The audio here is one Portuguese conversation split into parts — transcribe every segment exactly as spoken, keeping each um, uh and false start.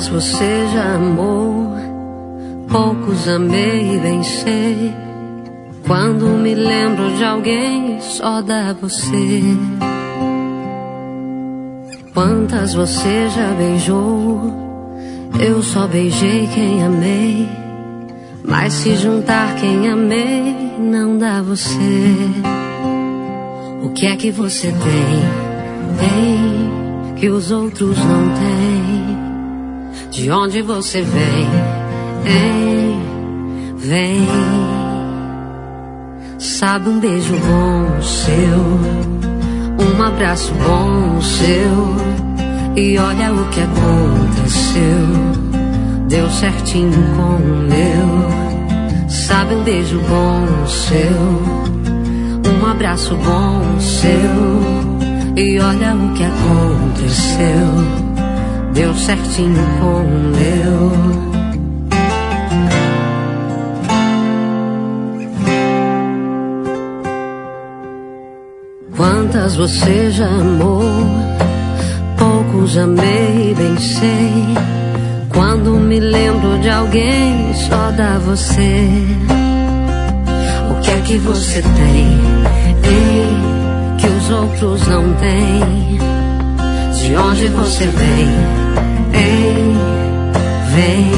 Quantas você já amou, poucos amei e bem sei. Quando me lembro de alguém, só dá você. Quantas você já beijou, eu só beijei quem amei. Mas se juntar quem amei, não dá você. O que é que você tem, tem, que os outros não têm? De onde você vem, hein, vem. Sabe, um beijo bom seu, um abraço bom seu, e olha o que aconteceu, deu certinho com o meu. Sabe, um beijo bom seu, um abraço bom seu, e olha o que aconteceu, deu certinho com o meu. Quantas você já amou, poucos amei, bem sei. Quando me lembro de alguém, só dá você. O que é que você tem, hein, que os outros não têm? De onde você vem, hein, vem.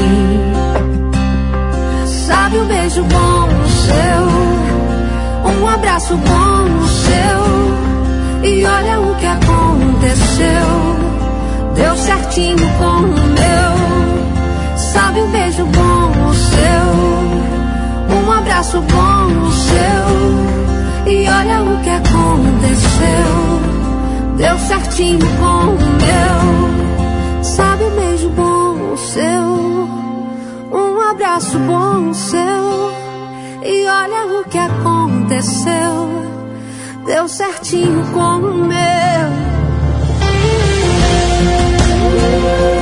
Sabe, um beijo bom seu, um abraço bom seu, e olha o que aconteceu, deu certinho com o meu. Sabe, um beijo bom seu, um abraço bom seu, e olha o que aconteceu, deu certinho com o meu. Sabe, um beijo bom seu, um abraço bom seu, e olha o que aconteceu, deu certinho com o meu.